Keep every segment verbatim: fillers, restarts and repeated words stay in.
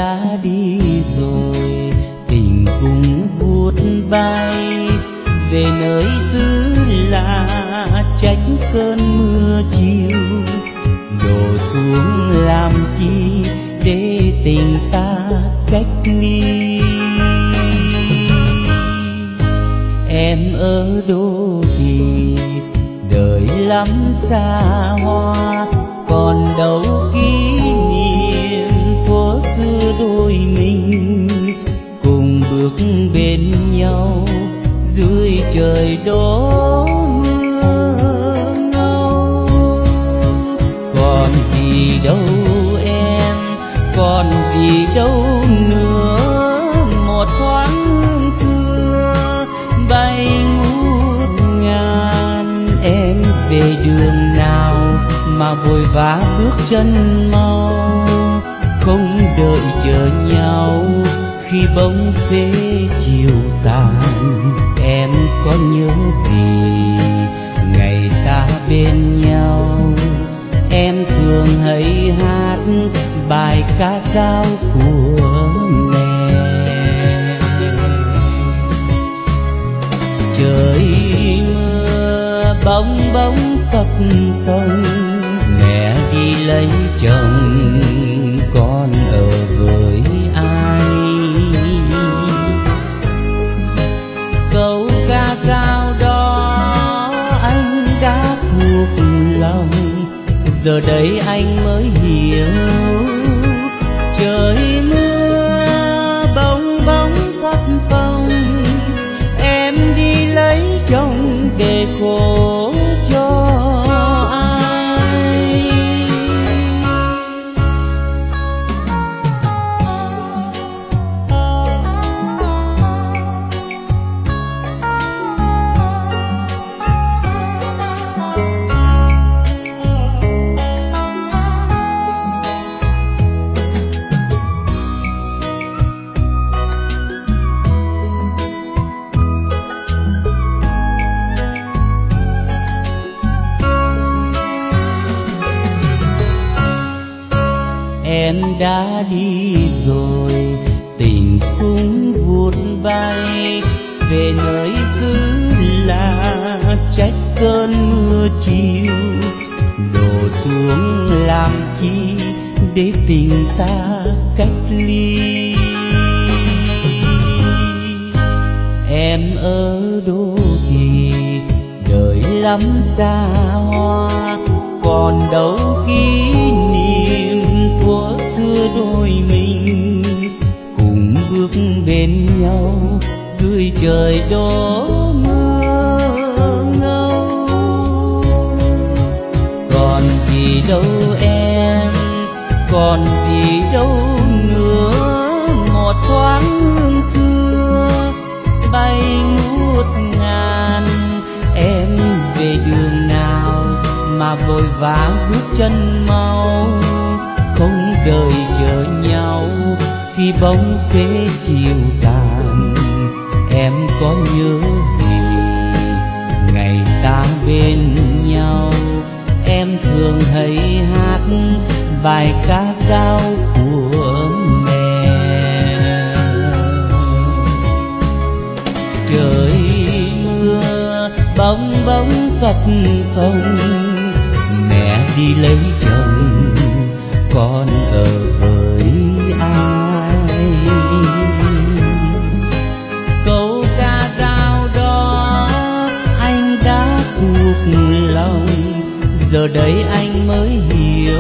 đã đi rồi, tình cũng vút bay về nơi xứ lạ, trách cơn mưa chiều đổ xuống làm chi để tình ta cách ly. Em ở đô thị đời lắm xa hoa, còn đâu kỷ niệm thuở xưa đôi mình cùng bước bên nhau dưới trời đổ mưa ngâu. Còn gì đâu em, còn gì đâu nữa, một thoáng hương xưa bay ngút ngàn. Em về đường nào mà vội vã bước chân mau, không đợi chờ nhau khi bóng xế chiều tàn. Em có nhớ gì ngày ta bên nhau, em thường hay hát bài ca dao của mẹ. Trời mưa bóng bóng phập phồng, mẹ đi lấy chồng con ở với ai. Câu ca dao đó anh đã thuộc lòng, giờ đây anh mới hiểu. Trời mưa bóng bóng phập phồng, em đi lấy chồng để khổ cho ai. Em đã đi rồi, tình cũng vụt bay về nơi xứ lạ, trách cơn mưa chiều đổ xuống làm chi để tình ta cách ly. Em ở đô thị đời lắm xa hoa, còn đâu kỷ niệm thuở xưa đôi mình cùng bước bên nhau dưới trời đổ mưa ngâu. Còn gì đâu em, còn gì đâu nữa, một thoáng hương xưa bay ngút ngàn. Em về đường nào mà vội vã bước chân mau, không đợi chờ nhau khi bóng xế chiều tàn. Em có nhớ gì ngày ta bên nhau, em thường hay hát bài ca dao của mẹ. Trời mưa bóng bóng phập phồng, mẹ đi lấy chồng con ở với ai. Câu ca dao đó anh đã thuộc lòng, giờ đây anh mới hiểu.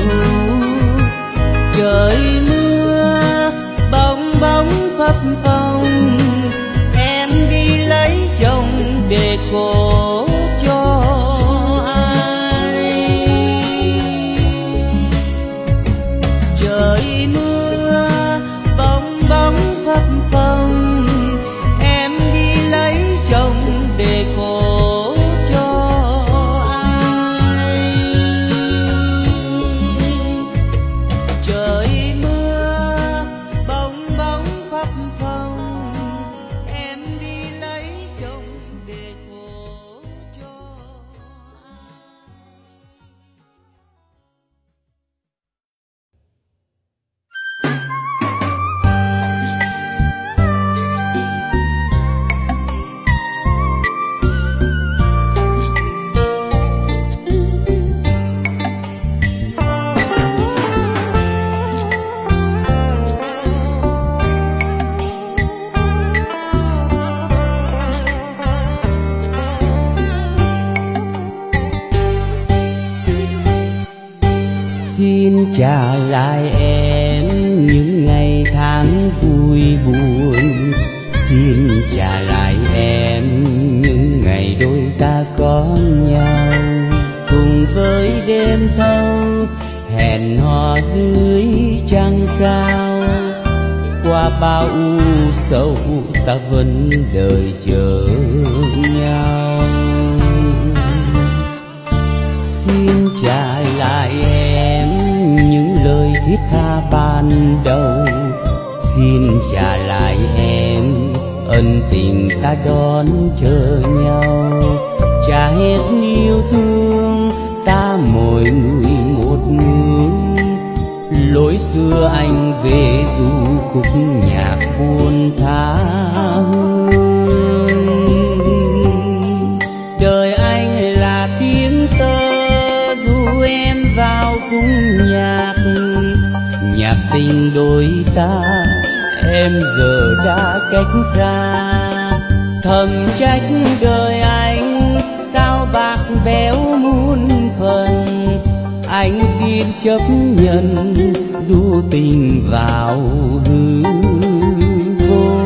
Trời mưa bóng bóng phập phồng, em đi lấy chồng để khổ cho ai. Trời mưa bóng bóng phập phồng, em đi lấy chồng để khổ cho ai. Xin trả lại em những ngày tháng vui buồn, xin trả lại em những ngày đôi ta có nhau. Cùng với đêm thâu hẹn hò dưới trăng sao, qua bao u sầu ta vẫn đợi chờ nhau. Xin trả lại em những lời thiết tha ban đầu, xin trả lại em ân tình ta đón chờ nhau. Trả hết yêu thương ta mỗi người một hướng, lối xưa anh về du khúc nhạc buồn tha hương. Đời anh là tiếng tơ du em vào cung nhạc, nhạc tình đôi ta em giờ đã cách xa. Thầm trách đời anh sao bạc béo muôn phần, anh xin chấp nhận du tình vào hư vô.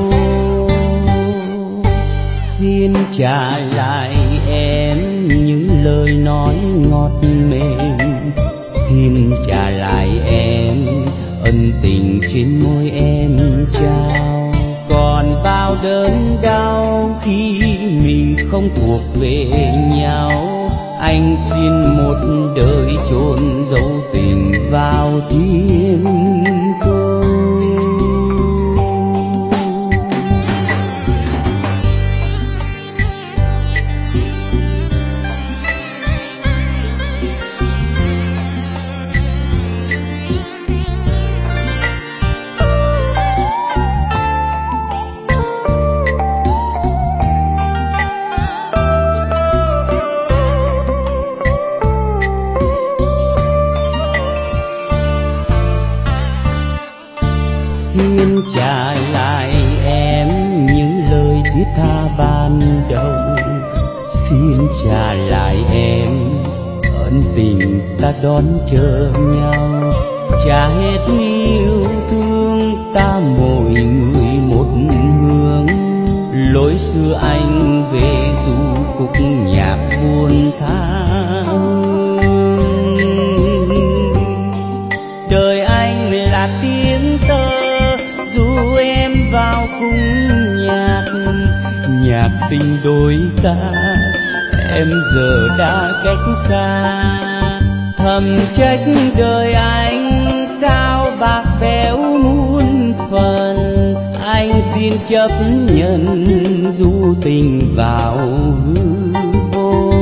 Xin trả lại em những lời nói ngọt mềm, xin trả lại em ân tình trên môi em trao. Còn bao đớn đau khi mình không thuộc về nhau, anh xin một đời chôn dấu tình vào thiên thu. Xin trả lại em những lời thiết tha ban đầu, xin trả lại em ân tình ta đón chờ nhau. Trả hết yêu thương ta mỗi người một hướng, lối xưa anh về du khúc nhạc buồn tha hương. Đời anh là tiếng tơ du em vào cung nhạc, nhạc tình đôi ta em giờ đã cách xa. Thầm trách đời anh sao bạc béo muôn phần, anh xin chấp nhận du tình vào hư vô.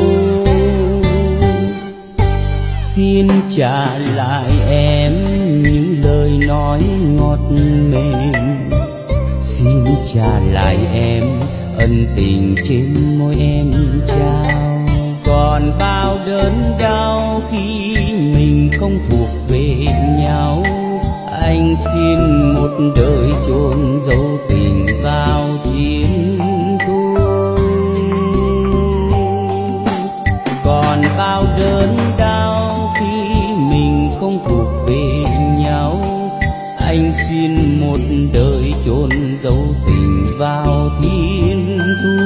Xin trả lại em những lời nói ngọt mềm, xin trả lại em ân tình trên môi em trao. Còn bao đớn đau khi mình không thuộc về nhau, anh xin một đời chôn dấu tình vào thiên thu. Còn bao đớn đau khi mình không thuộc về nhau, anh xin một đời chôn dấu tình vào thiên thu.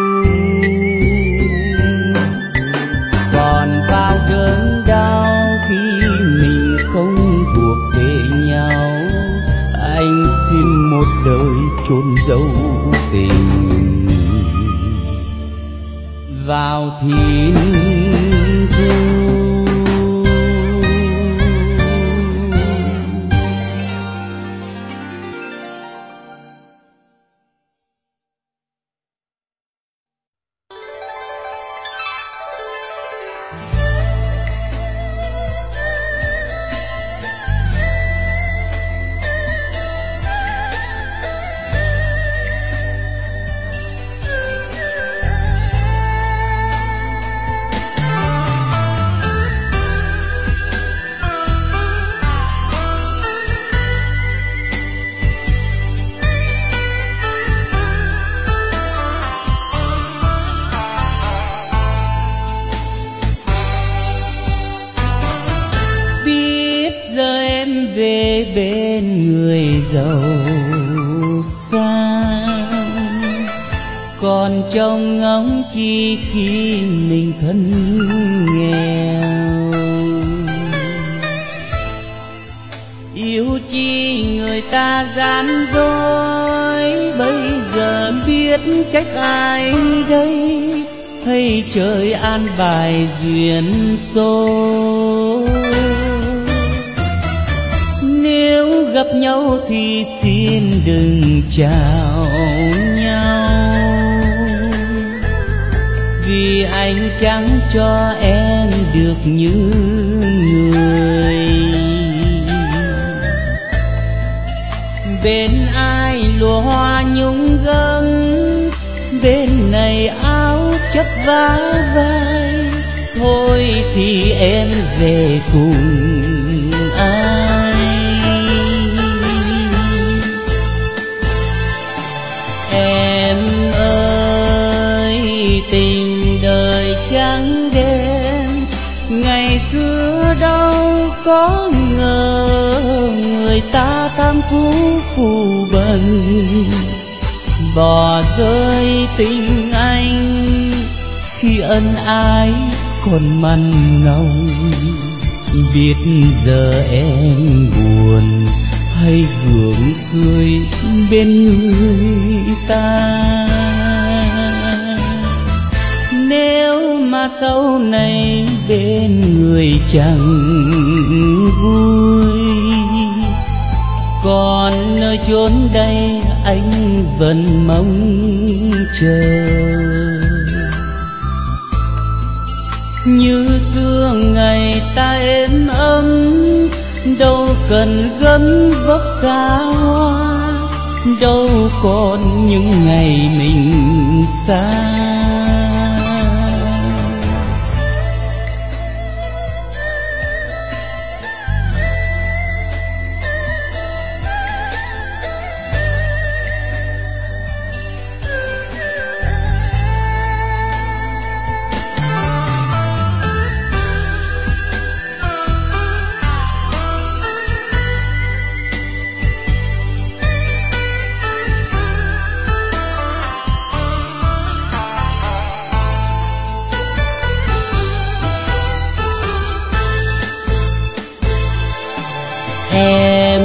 Còn bao đớn đau khi mình không thuộc về nhau, anh xin một đời chôn dấu tình vào thiên thu. em về bên người giàu sang, còn trông ngóng chi khi mình thân nghèo. Yêu chi người ta gian dối, bây giờ biết trách ai đây, hay trời an bài duyên số. Nếu gặp nhau thì xin đừng chào nhau, vì anh chẳng cho em được như người. Bên ai lụa hoa nhung gấm, bên này áo chất vá vai, thôi thì em về cùng ai. Em ơi tình đời trắng đen, ngày xưa đâu có ngờ người ta tham phú phù bần, bỏ rơi tình anh khi ân ái còn mặn nồng. Biết giờ em buồn hay gượng cười bên người ta, nếu mà sau này bên người chẳng vui, còn nơi chốn đây anh vẫn mong chờ. Như xưa ngày ta êm ấm, đâu cần gấm vóc xa hoa, đâu còn những ngày mình xa. Em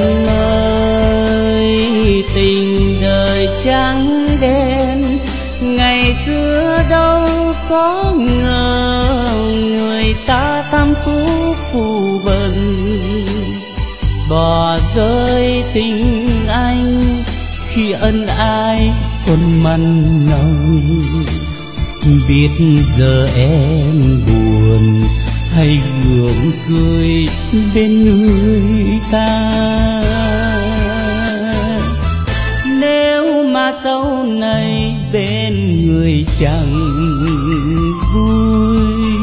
ơi tình đời trắng đen, ngày xưa đâu có ngờ người ta tham phú phù bần, bỏ rơi tình anh khi ân ái còn mặn nồng. Biết giờ em buồn hay gượng cười bên người ta, nếu mà sau này bên người chẳng vui,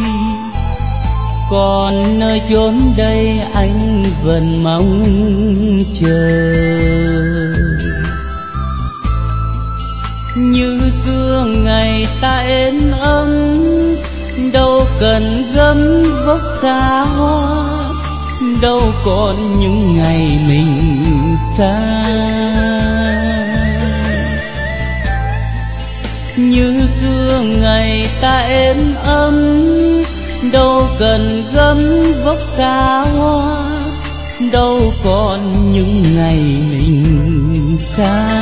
còn nơi chốn đây anh vẫn mong chờ. Như xưa ngày ta êm ấm, đâu cần gấm vóc xa hoa, đâu còn những ngày mình xa. Như xưa ngày ta êm ấm, đâu cần gấm vóc xa hoa, đâu còn những ngày mình xa.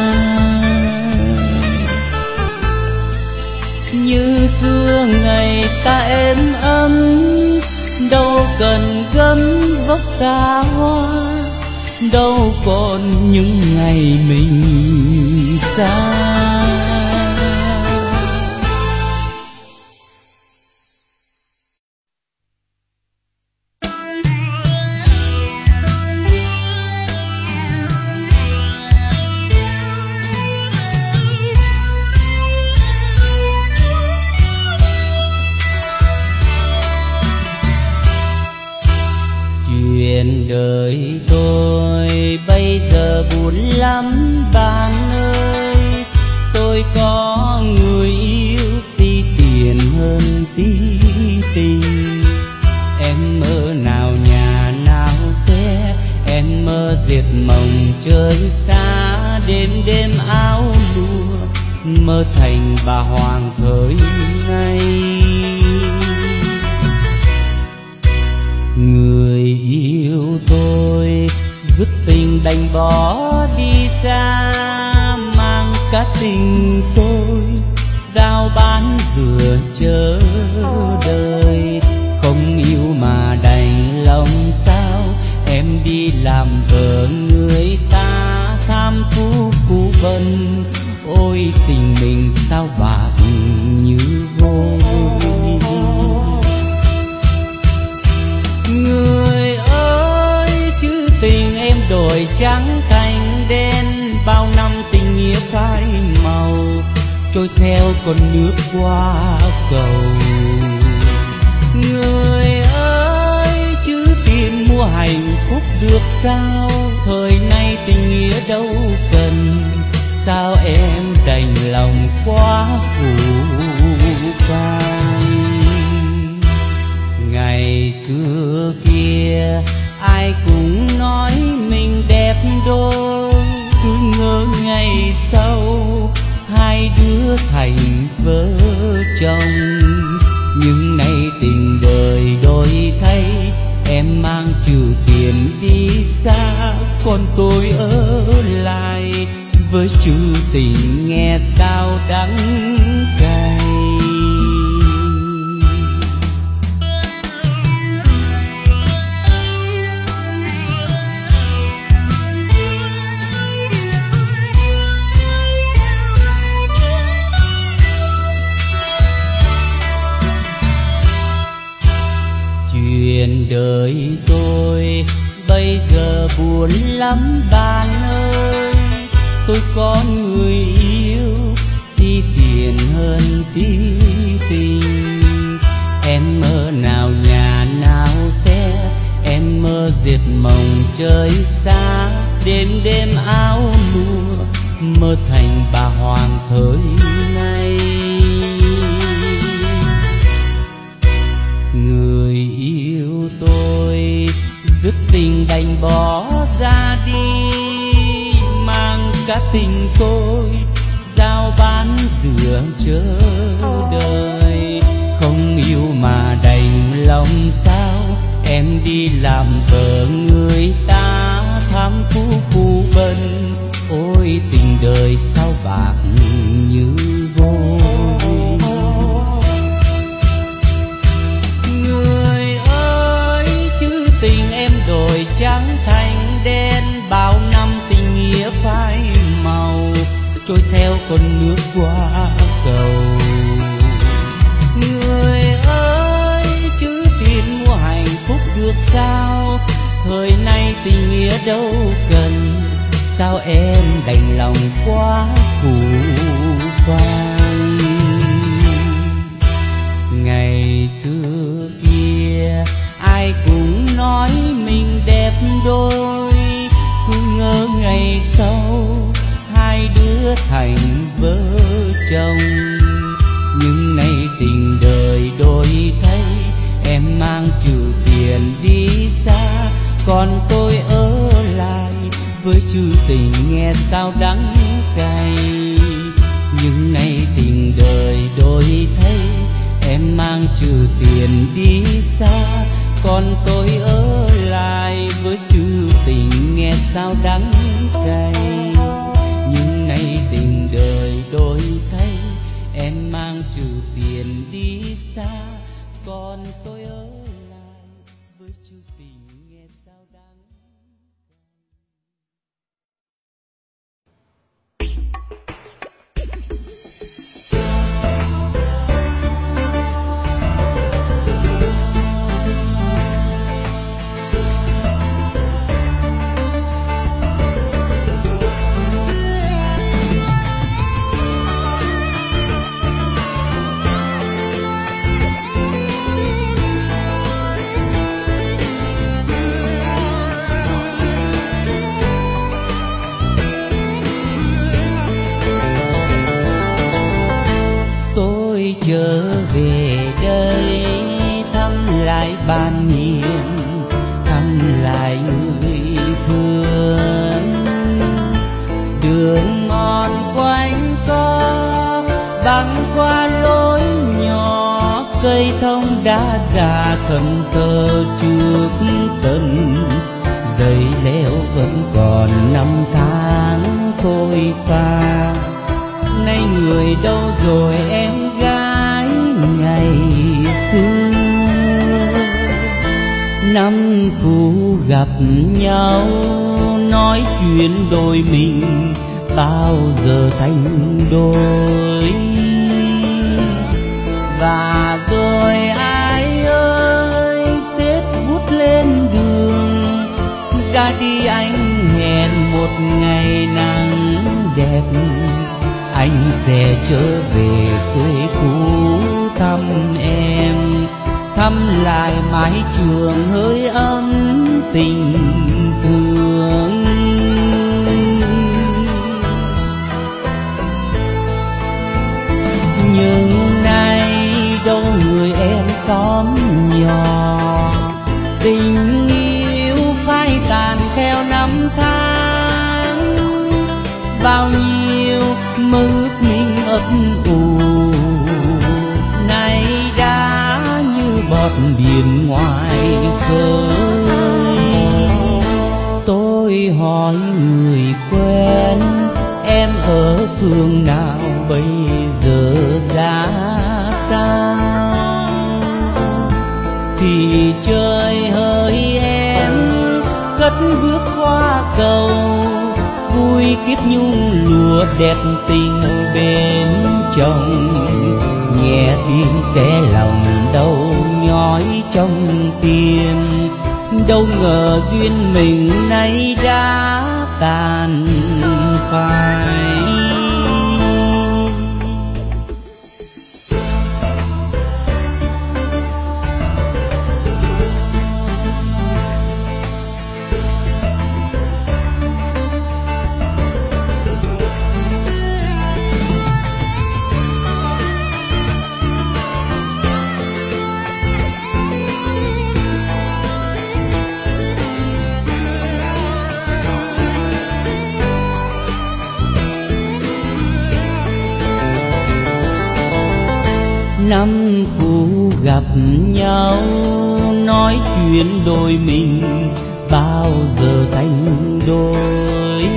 Như xưa ngày ta êm ấm, đâu cần gấm vóc xa hoa, đâu còn những ngày mình xa. Chuyện đời tôi bây giờ buồn lắm bạn ơi, tôi có người yêu si tiền hơn si tình. Em ở nào nhà nào xe, em diệt mộng trời xa, đêm đêm áo lụa mơ thành bà hoàng thời nay. Người yêu tôi dứt tình đành bỏ đi xa, mang cả tình tôi giao bán dừa chờ đời. Không yêu mà đành lòng sao, em đi làm vợ người ta tham phú phú bần. Ôi tình mình sao bạc như vôi. Người ơi chứ tình em đổi trắng thành đen, bao năm tình nghĩa phai màu trôi theo con nước qua cầu. Người ơi chứ tiền mua hạnh phúc được sao, thời nay tình nghĩa đâu cần. Sao em đành lòng quá phụ phai. Ngày xưa kia ai cũng nói mình đẹp đôi, cứ ngỡ ngày sau hai đứa thành vợ chồng. Nhưng nay tình đời đổi thay, em mang trừ tiền đi xa, còn tôi ở lại với chữ tình nghe sao đắng cay. Chuyện đời tôi bây giờ buồn lắm bạn ơi. Tôi có người yêu si tiền hơn si tình. Em mơ nào nhà nào xe, em mơ diệt mộng trời xa, đêm đêm áo lụa mơ thành bà hoàng thời nay. Người yêu tôi dứt tình đành bỏ ra đi, mang cả tình tôi giao bán dừa chờ đời. Không yêu mà đành lòng sao, em đi làm vợ người ta tham phú phú bần. Ôi tình đời sao bạc như vôi. Người ơi chứ tình em đổi trắng thành đen, bao năm tình nghĩa phai màu trôi theo con nước qua cầu. Người ơi chứ tiền mua hạnh phúc được sao, thời nay tình nghĩa đâu cần. Sao em đành lòng quá phù phai. Ngày xưa kia ai cũng nói mình đẹp đôi, cứ ngỡ ngày sau hai đứa thành vợ chồng. Nhưng nay tình đời đổi thay, em mang trừ tiền đi xa, còn tôi ở lại với chữ tình nghe sao đắng cay. Nhưng nay tình đời đổi thay, em mang trừ tiền đi xa, còn tôi ở lại với chữ tình nghe sao đắng cay. Nhưng nay tình đời đổi thay, em mang trừ tiền đi xa, còn tôi ở lại với chữ tình nghe sao đắng. ra thân thơ trước sân, giày leo vẫn còn năm tháng thôi pha. Nay người đâu rồi em gái ngày xưa, năm cũ gặp nhau nói chuyện đôi mình bao giờ thành đôi. Và rồi ai ơi xếp bút lên đường, ra đi anh hẹn một ngày nắng đẹp. Anh sẽ trở về quê cũ thăm em, thăm lại mái trường hơi ấm tình thương. Nhưng nay đâu người em xóm nhỏ, tình yêu phai tàn theo năm tháng. Bao nhiêu mơ ước mình ấp ủ nay đã như bọt biển ngoài khơi. Tôi hỏi người quen em ở phương nào bây giờ ra sao, thì trời hỡi em cất bước qua cầu, vui kiếp nhung lụa đẹp tình bên chồng. Nghe tiếng xé lòng đâu nhói trong tim, đâu ngờ duyên mình nay đã tàn phai. Năm cũ gặp nhau nói chuyện đôi mình bao giờ thành đôi.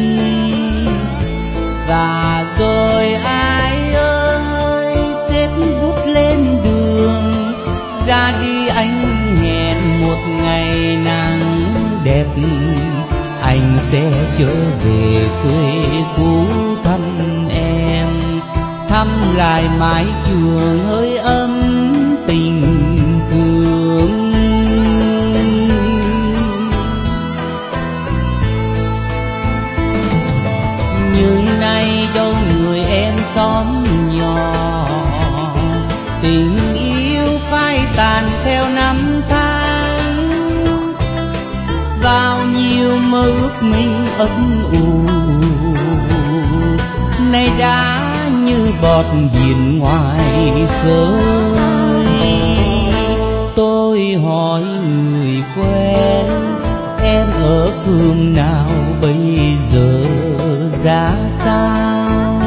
Và rồi ai ơi xếp bút lên đường, ra đi anh hẹn một ngày nắng đẹp. Anh sẽ trở về quê cũ thăm em, thăm lại mái trường hơi ấm tình thương. Nhưng nay đâu người em xóm nhỏ, tình yêu phai tàn theo năm tháng. Bao nhiêu mơ ước mình ấp ủ nay đã như bọt biển ngoài khơi. Tôi hỏi người quen em ở phương nào bây giờ ra sao,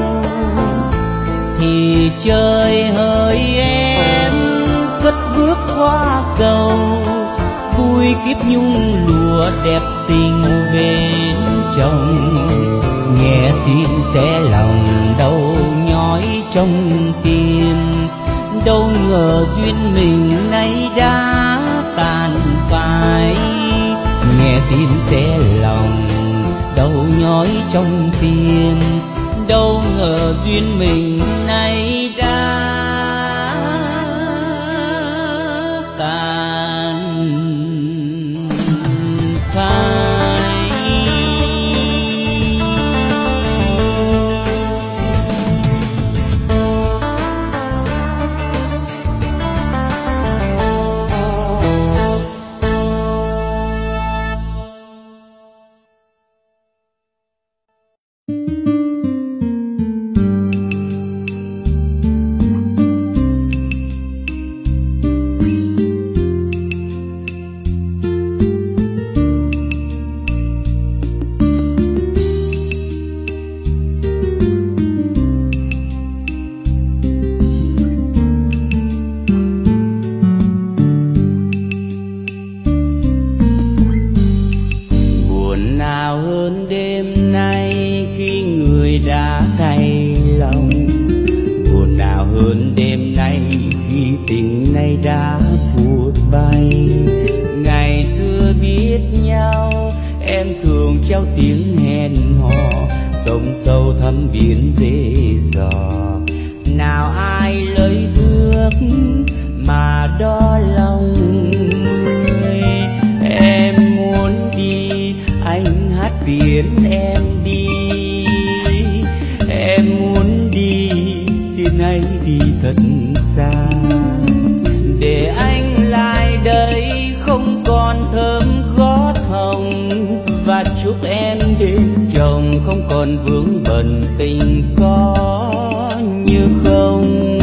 thì trời hỡi em cất bước qua cầu, vui kiếp nhung lụa đẹp tình bên chồng. Nghe tiếng xé lòng đâu nhói trong tim, đâu ngờ duyên mình nay đã tàn phai. Nghe tiếng xé lòng đâu nhói trong tim, đâu ngờ duyên mình nay đã tàn phai. em thường trao tiếng hẹn hò, sông sâu thăm biển dễ dò. Nào ai lấy thước mà đo lòng người. Em muốn đi, anh hát tiễn em đi. Em muốn đi, xin hãy đi thật xa, để anh lại đây không còn thơm gót hồng. Và chúc em đến chồng không còn vướng bận tình có như không.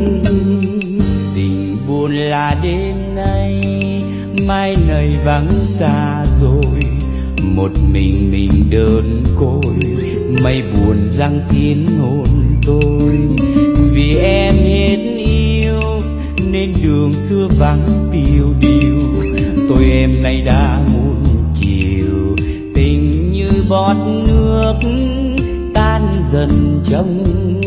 Tình buồn là đêm nay, mai này vắng xa rồi. Một mình mình đơn côi, mây buồn răng kín hồn tôi. Vì em hết yêu nên đường xưa vắng tiêu điều. Tôi em nay đã muôn chiều, tình như bọt nước tan dần trong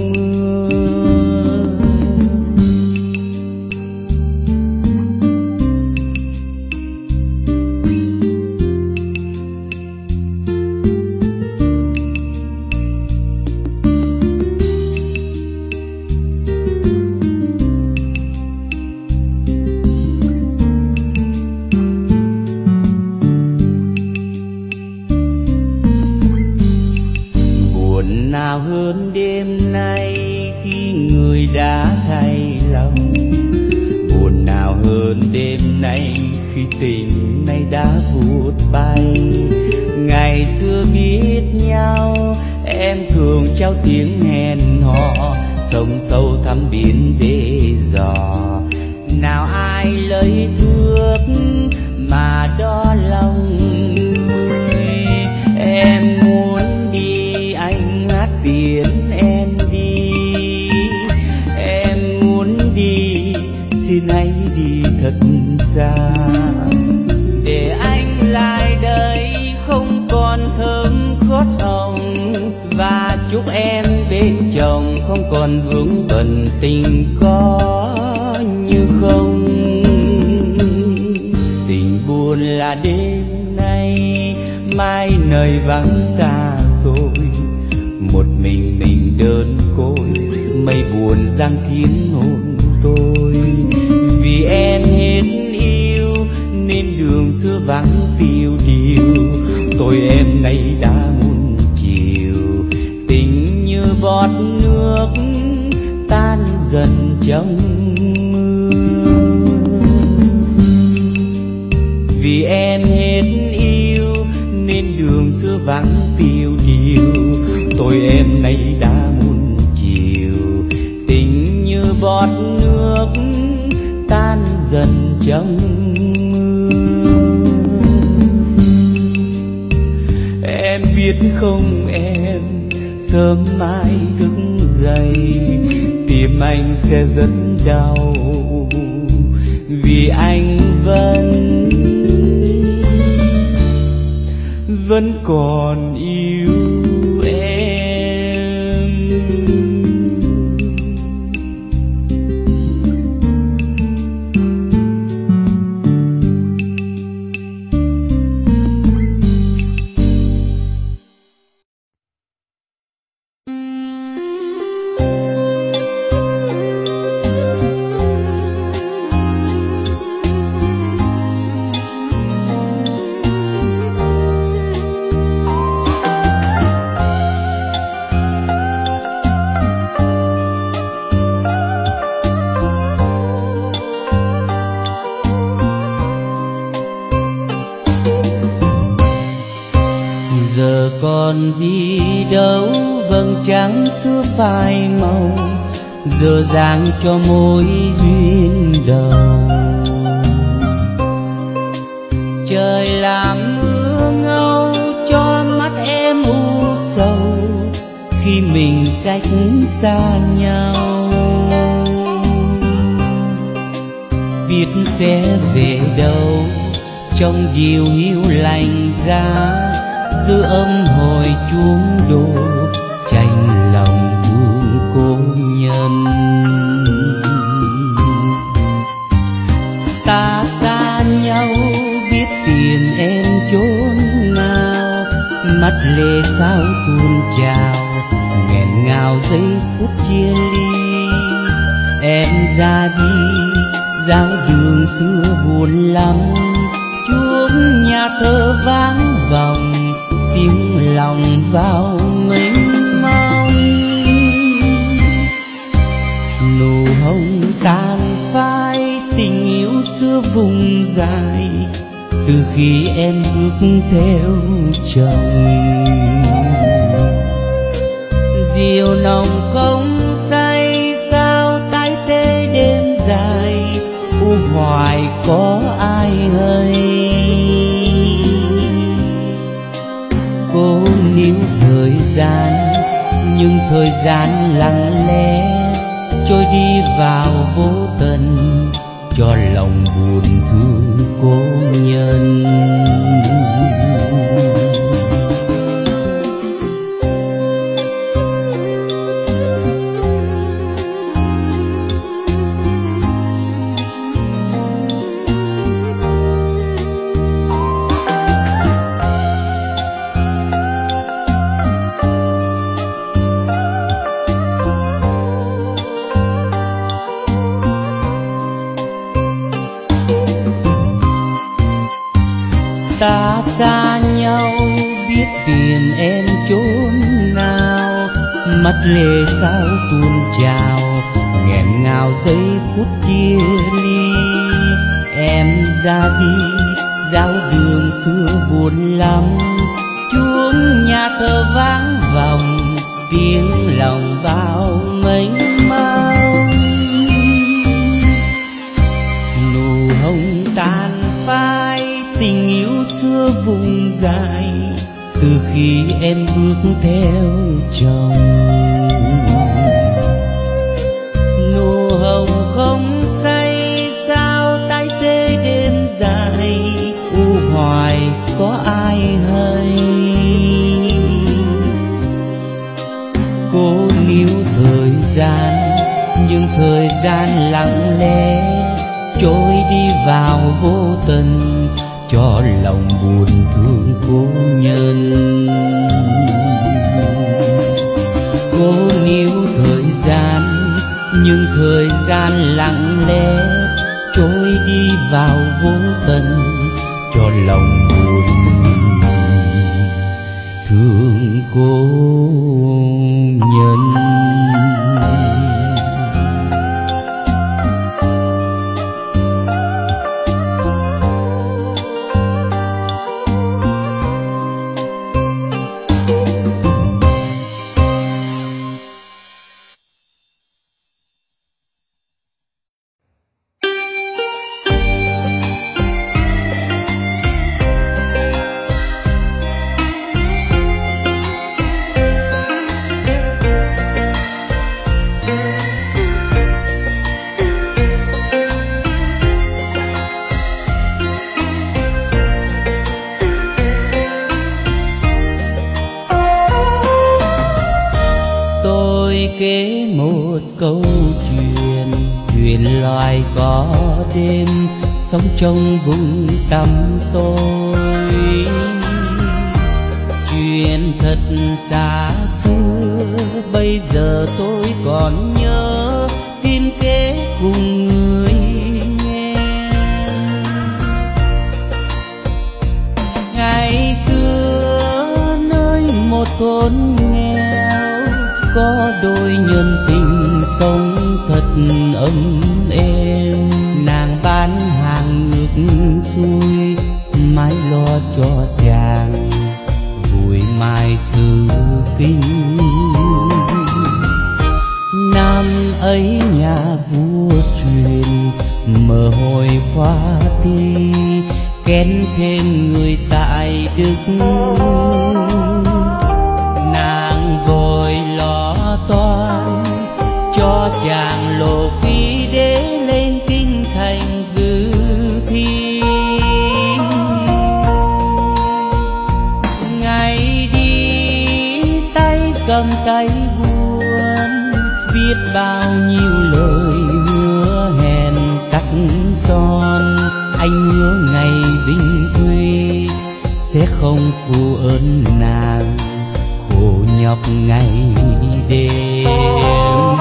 nào hơn đêm nay khi người đã thay lòng. Buồn nào hơn đêm nay khi tình nay đã vụt bay. Ngày xưa biết nhau em thường trao tiếng hẹn hò, sông sâu thăm biển dễ dò. Nào ai lấy thước mà đo lòng người. Em muốn đi, anh hát tiễn em đi. Em muốn đi, xin hãy đi thật xa, để anh lại đây không còn thơm gót hồng. Và chúc em bên chồng không còn vướng bận tình có như không. Tình buồn là đêm nay, mai nơi vắng xa rồi. Một mình mình đơn côi, mây buồn giăng kín hồn tôi. Vì em hết yêu nên đường xưa vắng tiêu điều. Tôi em nay đã muôn chiều, tình như bọt nước tan dần trong mưa. Vì em hết yêu nên đường xưa vắng tiêu điều. Tôi em nay đã muôn chiều, tình như bọt nước tan dần trong mưa. Em biết không em, sớm mai thức dậy tim anh sẽ rất đau. Vì anh vẫn vẫn còn yêu em. Còn gì đâu vầng trăng xưa phai màu, giờ dáng cho mối duyên đầu. Trời làm mưa ngâu cho mắt em u sầu, khi mình cách xa nhau. Biết sẽ về đâu trong điều hiu lạnh giá, giữa âm hồi chuông đổ tranh lòng thương cô nhân. Ta xa nhau biết tìm em chốn nào, sao tuôn trào, nghẹn ngào giây phút chia ly. Em ra đi dạo đường xưa buồn lắm, chuông nhà thờ vang vọng, tiếng lòng vào mênh mông. Nụ hồng tàn phai, tình yêu xưa vùng dài, từ khi em bước theo chồng. Diều nồng không say sao tái tê đêm dài, u hoài có ai hay. Cố níu thời gian nhưng thời gian lặng lẽ trôi đi vào vô tận, cho lòng buồn thương cố nhân. Ta xa nhau biết tìm em chốn nào, mắt lệ sao tuôn trào, nghẹn ngào giây phút chia ly. Em ra đi dạo đường xưa buồn lắm, chuông nhà thờ vang vọng, tiếng lòng vào mênh mông. Nụ hồng tàn phai, tình yêu xưa vùng dài, từ khi em bước theo chồng. Nụ hồng không say sao tái tê đêm dài, u hoài có ai hay. Cố níu thời gian nhưng thời gian lặng lẽ trôi đi vào vô tận, cho lòng buồn thương cố nhân. Cố níu thời gian nhưng thời gian lặng lẽ trôi đi vào vô tận, cho lòng buồn thương cố nhân. Kể một câu chuyện, chuyện loài có đêm sống trong vùng tăm tối. Chuyện thật xa xưa bây giờ tôi còn nhớ, xin kể cùng người nghe. Ngày xưa nơi một thôn nghèo, có đôi nhân tình sống thật ấm êm. Nàng bán hàng ngược xuôi, mãi lo cho chàng vui mai xứ kinh. Năm ấy nhà vua truyền mở hội khoa thi, kén thêm người tại Đức. Nàng vội lo toan cho chàng lộ phí để lên kinh thành dự thi. Ngày đi tay cầm tay buồn, biết bao nhiêu lời hứa hẹn sắc son. Anh hứa ngày vinh quy sẽ không phụ ơn nàng, khổ nhọc ngày đêm.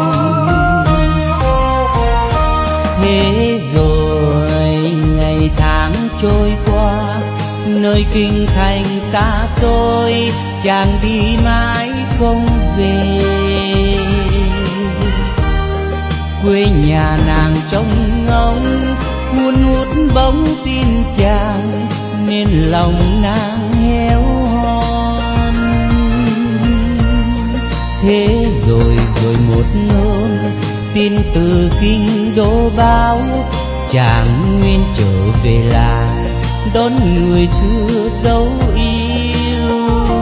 Thế rồi ngày tháng trôi qua, nơi kinh thành xa xôi, chàng đi mãi không về. Quê nhà nàng trông ngóng, hun hút bóng tin chàng, nên lòng nàng héo hon. Thế rồi rồi một hôm, tin từ kinh đô báo, chàng nguyên trở về làng đón người xưa dấu yêu.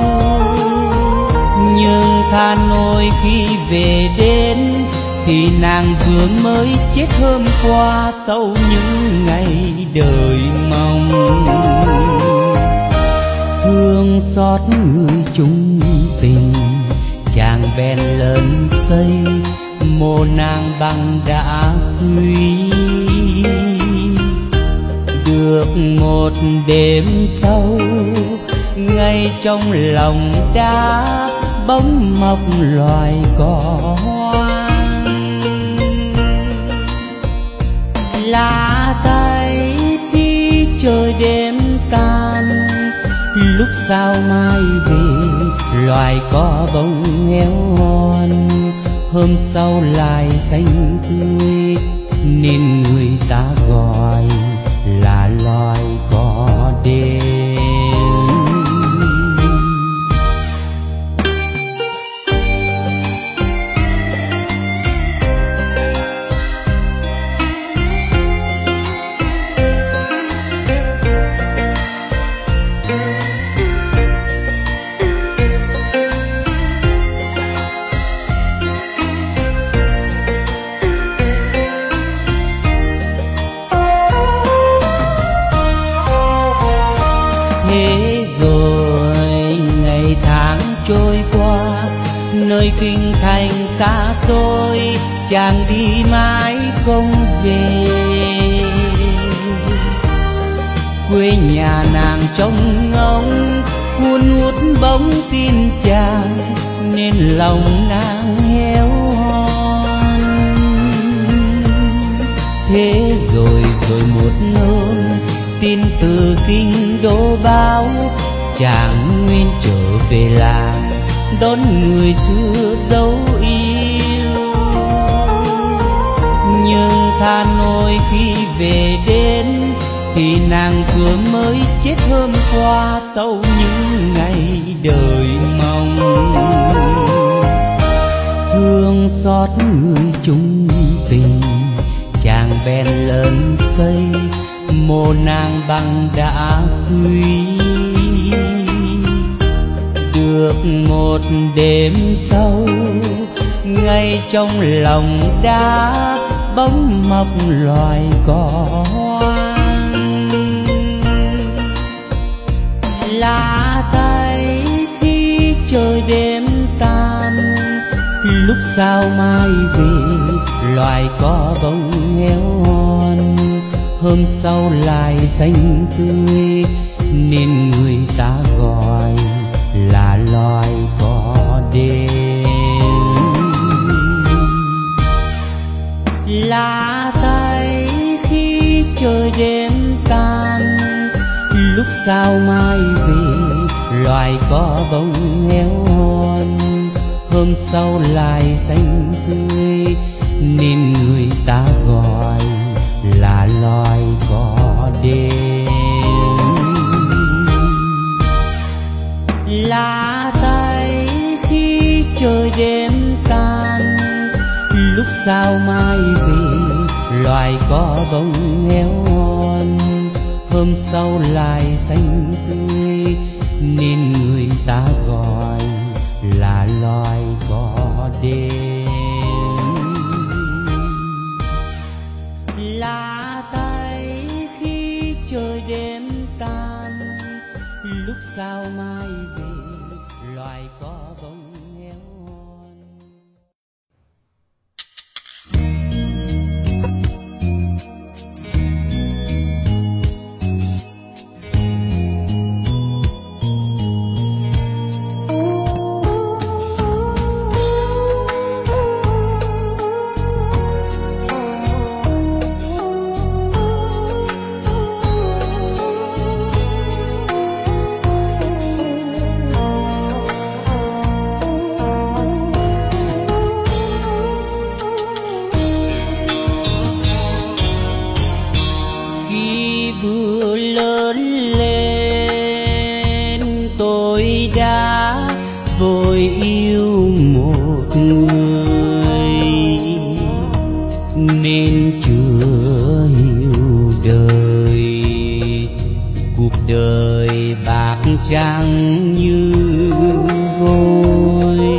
Nhưng tha nỗi khi về đến, thì nàng vừa mới chết hôm qua sau những ngày đời mong. Thương xót người chung tình, chàng bèn lớn xây mồ nàng bằng đá quý. Được một đêm sau, ngay trong lòng đá bỗng mọc loài cỏ hoang. Lá tay khi trời đêm tan, lúc sao mai về loài cỏ bông héo hon. Hôm sau lại xanh tươi, nên người ta gọi là loài cỏ đêm. Thế rồi ngày tháng trôi qua, nơi kinh thành xa xôi, chàng đi mãi không về. Quê nhà nàng trông ngóng, hun hút bóng tin chàng, nên lòng nàng héo hon. Thế rồi rồi một hôm, tin từ kinh đô báo, chàng nguyên trở về làng đón người xưa dấu yêu. Nhưng tha nỗi khi về đến, thì nàng vừa mới chết hôm qua sau những ngày đời mong. Thương xót người chung tình, chàng bèn lớn xây mồ nàng bằng đá quý. Được một đêm sau, ngay trong lòng đá bỗng mọc loài cỏ hoang. Lá tay khi trời đêm tan, lúc sao mai về loài cỏ bông héo hon. Hôm sau lại xanh tươi, nên người ta gọi là loài cỏ đêm. Lá tay khi trời đêm tan, lúc sao mai về loài cỏ bông héo hon. Hôm sau lại xanh tươi, nên người ta gọi là loài cỏ đêm. Lá tay khi trời đêm tan, lúc sao mai về loài cỏ bông héo hon. Hôm sau lại xanh tươi, nên người ta gọi là loài cỏ đêm. Lá tay khi trời đêm tan, lúc sao mai về loài cỏ bông héo hon. đời bạc trắng như vôi.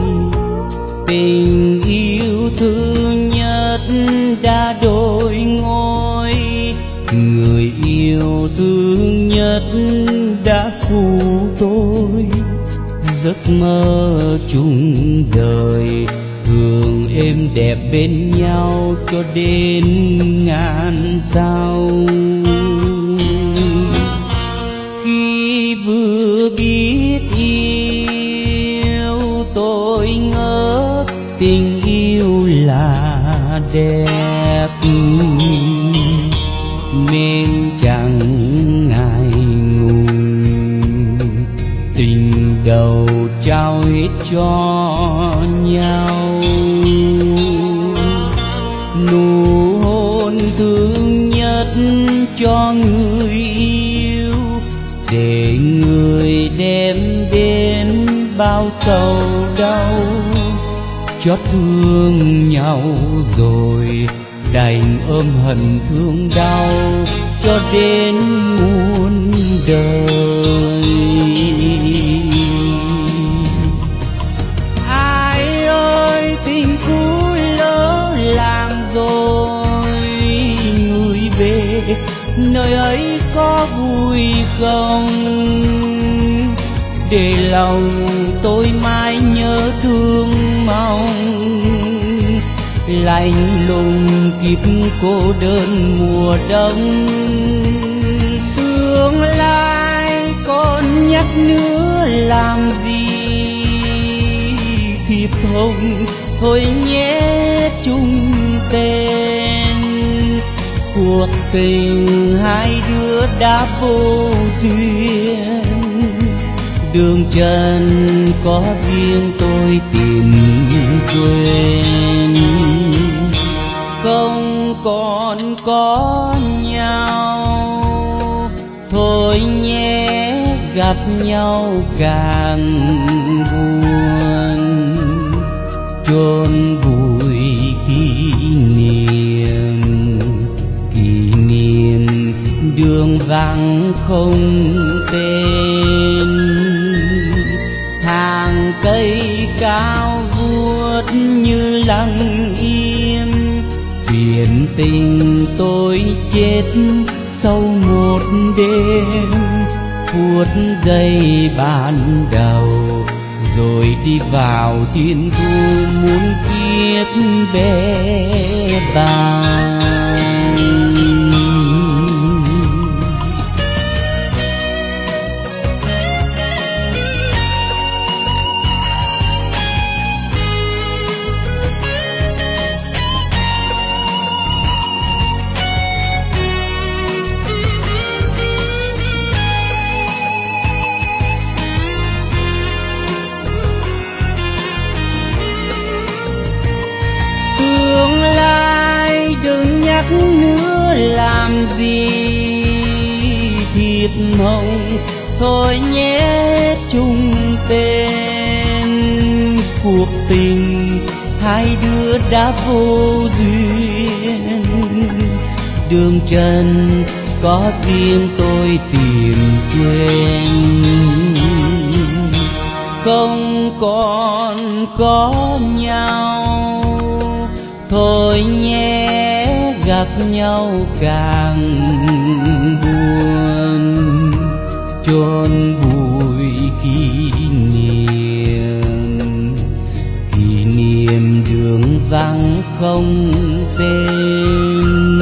Tình yêu thứ nhất đã đổi ngôi, người yêu thương nhất đã phụ tôi. Giấc mơ chung đời thường êm đẹp bên nhau cho đến ngàn sau. Khi vừa biết yêu tôi ngỡ tình yêu là đẹp, nên chẳng ngại ngùng tình đầu trao hết cho nhau. Nụ hôn thương nhất cho người yêu, để người đem đến bao sầu đau. Chót thương nhau rồi đành ôm hận thương đau cho đến muôn đời. Ai ơi tình cũ lỡ làng rồi, người về nơi ấy có vui không? Để lòng tôi mãi nhớ thương mong, lạnh lùng kiếp cô đơn mùa đông. Tương lai còn nhắc nữa làm gì, thiệp hồng thôi nhé chung tên. Cuộc tình hai đứa đã vô duyên, đường trần có riêng tôi tìm quên. Không còn có nhau thôi nhé, gặp nhau càng buồn. Chôn vùi kỷ niệm, kỷ niệm đường vắng không tên. Hàng cây cao vút như lặng im, phiền tình tôi chết sau một đêm. Phút giây ban đầu rồi đi vào thiên thu muôn kiếp bé bàng. Nữa làm gì, thiệp mộng thôi nhé chung tên. Cuộc tình hai đứa đã vô duyên, đường trần có riêng tôi tìm quên. Không còn có nhau thôi nhé, gặp nhau càng buồn. Chôn vùi kỷ niệm, kỷ niệm đường vắng không tên.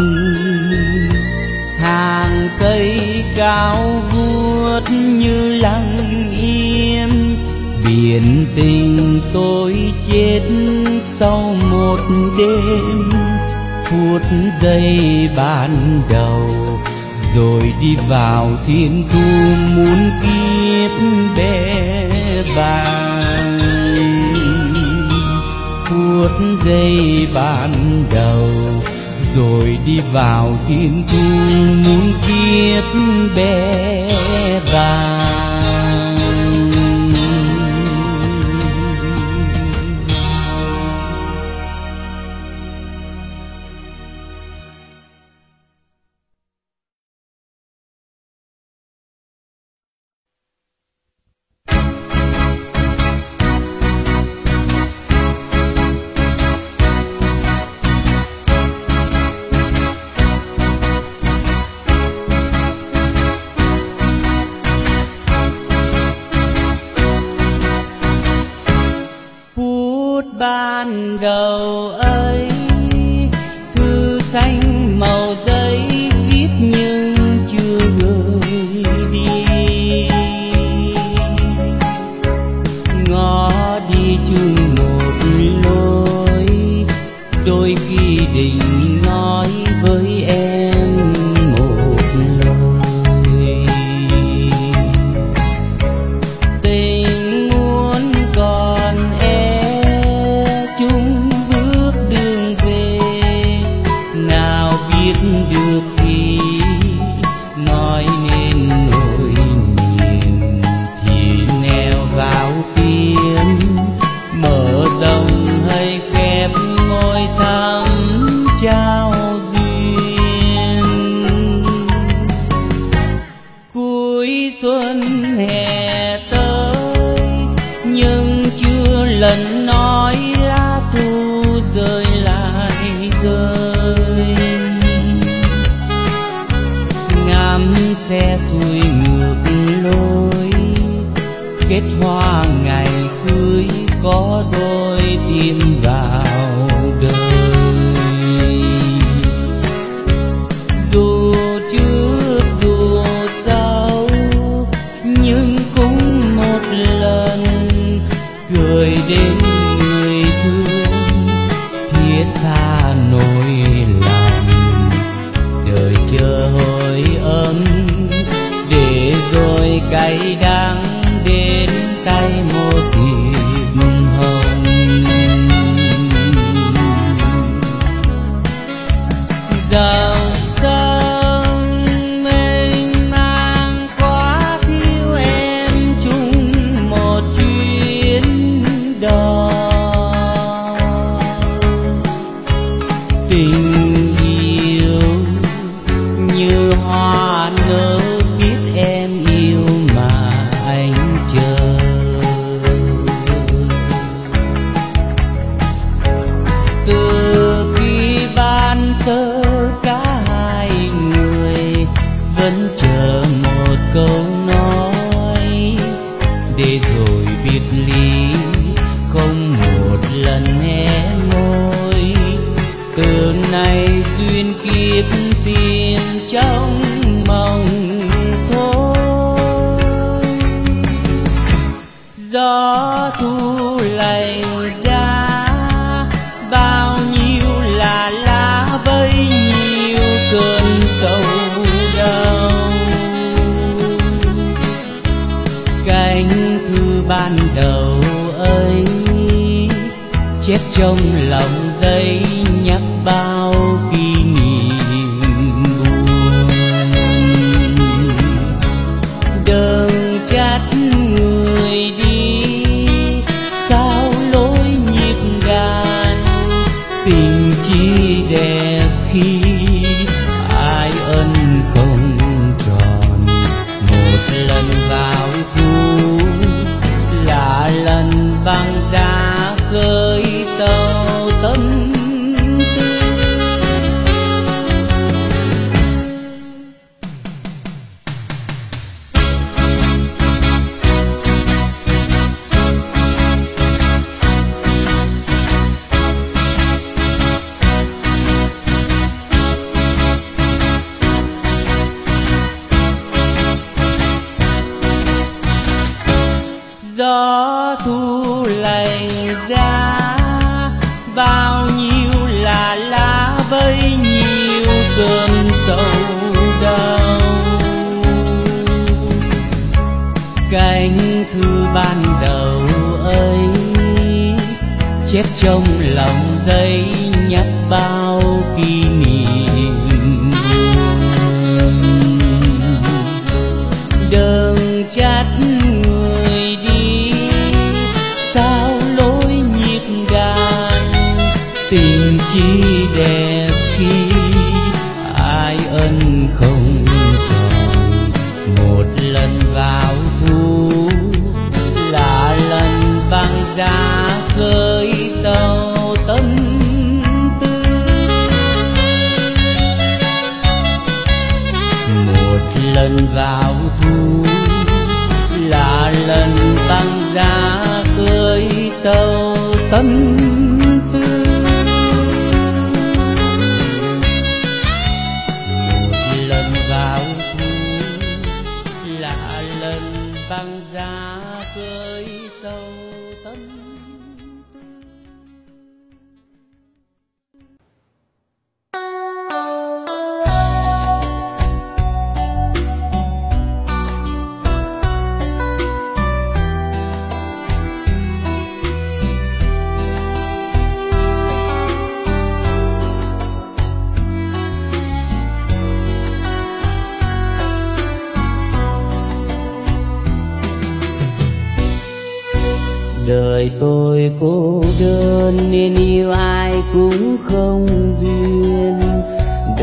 Hàng cây cao vút như lặng im, biển tình tôi chết sau một đêm. Phút giây ban đầu rồi đi vào thiên thu muôn kiếp bé bàng. Phút giây ban đầu rồi đi vào thiên thu muôn kiếp bé bàng. xuân hè tới, nhưng chưa lần nói lá thu rơi lại rơi. Ngắm xe xuôi ngược lối, kết hoa ngày cưới có đôi tìm vào đời. Dù trước dù sau nhưng cũng một lần gửi đến người thương thiết tha nỗi lòng. Đời chờ hồi ấm để rồi cay đắng đến tay một thiệp hồng. Dòng sông mênh mang khóa thiếu em chung một chuyến đò. Tình yêu như hoa nở biết em yêu mà anh chờ. Từ khi ban sơ cả hai người vẫn chờ một câu nói, để rồi biệt ly không một lần hé môi. Từ nay duyên kiếp tìm trong mộng thôi. Gió thu lạnh giá bao nhiêu là lá bấy nhiêu cơn sầu đau. Cánh thư ban đầu ấy chép trong lòng giấy nhắc bao kỷ niệm buồn. Đừng trách người đi sao lối nhịp đàn, tình chỉ đẹp khi ai ân không tròn. Một lần vào thu là lần băng giá khơi sâu tâm tư. Gió thu lạnh giá bao nhiêu là lá bấy nhiêu cơn sầu đau. Cánh thư ban đầu ấy chép trong lòng giấy nhắc bao kỷ niệm buồn. Đừng trách người đi sao lối nhịp đàn, tình chỉ đẹp khi ai ân không tròn. Một lần vào thu là lần băng giá khơi sâu tâm tư. Một lần vào thu là lần băng giá khơi sâu tâm tư. Một lần vào thu là lần băng giá khơi sâu tâm tư. Đời tôi cô đơn nên yêu ai cũng không duyên.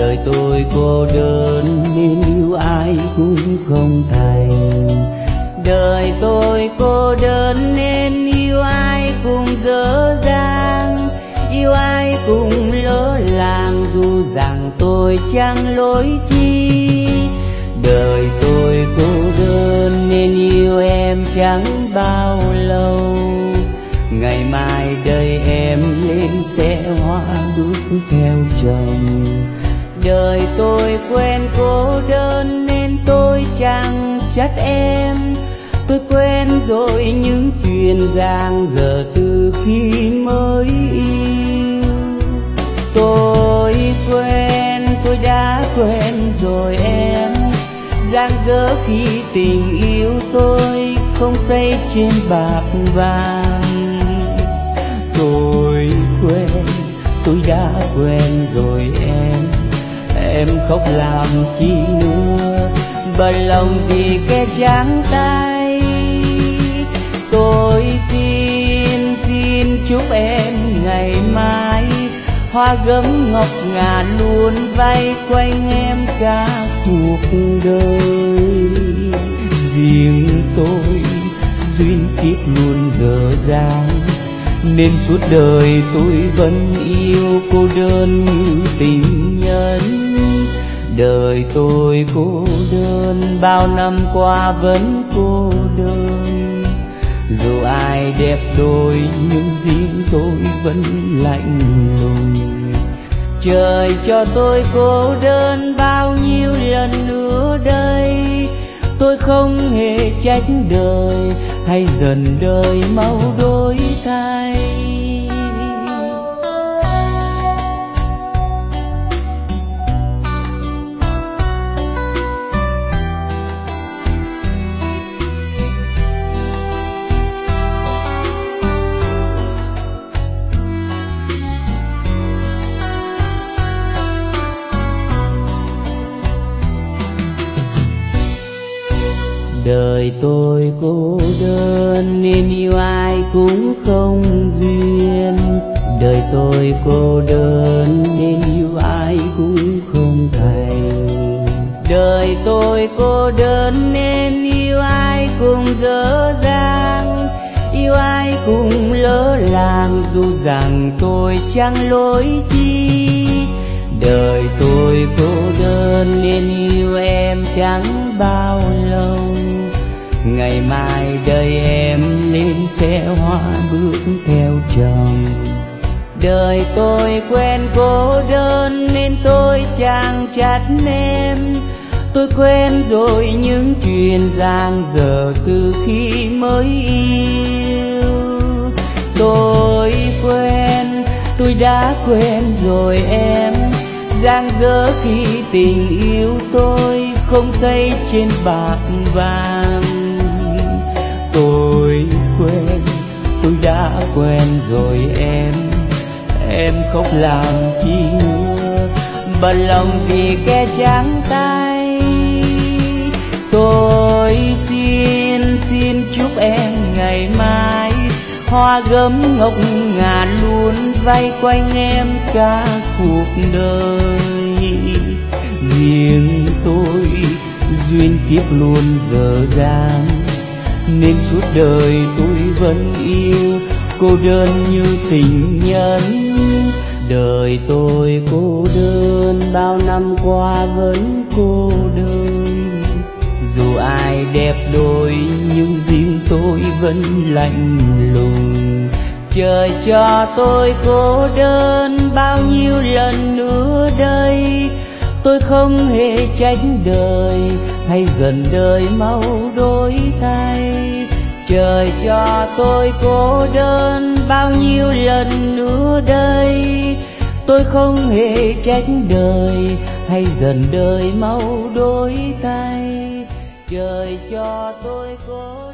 đời tôi cô đơn nên yêu ai cũng không thành. Đời tôi cô đơn nên yêu ai cũng dở dang, yêu ai cũng lỡ làng dù rằng tôi chẳng lỗi chi. Đời tôi cô đơn nên yêu em chẳng bao lâu, ngày mai đời em lên xe hoa bước theo chồng. Đời tôi quen cô đơn nên tôi chẳng trách em, tôi quen rồi những chuyện dang dở từ khi mới yêu. Tôi quen, tôi đã quen rồi em, dang dở khi tình yêu tôi không xây trên bạc vàng. Tôi quen, tôi đã quen rồi em, em khóc làm chi nữa, bận lòng gì kẻ trắng tay. Tôi xin, xin chúc em ngày mai hoa gấm ngọc ngà luôn vây quanh em cả cuộc đời. Riêng tôi duyên kiếp luôn dở dang, nên suốt đời tôi vẫn yêu cô đơn như tình nhân. Đời tôi cô đơn, bao năm qua vẫn cô đơn, dù ai đẹp đôi nhưng riêng tôi vẫn lạnh lùng. Trời cho tôi cô đơn bao nhiêu lần nữa đây, tôi không hề trách đời, hay dần đời mau đổi thay. Đời tôi cô đơn nên yêu ai cũng không duyên. Đời tôi cô đơn nên yêu ai cũng không thành. Đời tôi cô đơn nên yêu ai cũng dở dang, yêu ai cũng lỡ làng dù rằng tôi chẳng lỗi chi. Đời tôi cô đơn nên yêu em chẳng bao lâu, ngày mai đời em lên xe hoa bước theo chồng. Đời tôi quen cô đơn nên tôi chẳng trách em, tôi quen rồi những chuyện dang dở từ khi mới yêu. Tôi quen, tôi đã quen rồi em, dang dở khi tình yêu tôi không xây trên bạc vàng. Tôi quen, tôi đã quen rồi em, em khóc làm chi nữa, bận lòng gì kẻ trắng tay. Tôi xin, xin chúc em ngày mai hoa gấm ngọc ngà luôn vây quanh em cả cuộc đời. Riêng tôi duyên kiếp luôn dở dang, nên suốt đời tôi vẫn yêu cô đơn như tình nhân. Đời tôi cô đơn, bao năm qua vẫn cô đơn, dù ai đẹp đôi nhưng riêng tôi vẫn lạnh lùng. Trời cho tôi cô đơn bao nhiêu lần nữa đây, tôi không hề trách đời, hay dần đời mau đổi thay. Trời cho tôi cô đơn bao nhiêu lần nữa đây, tôi không hề trách đời, hay dần đời mau đổi thay. Trời cho tôi cô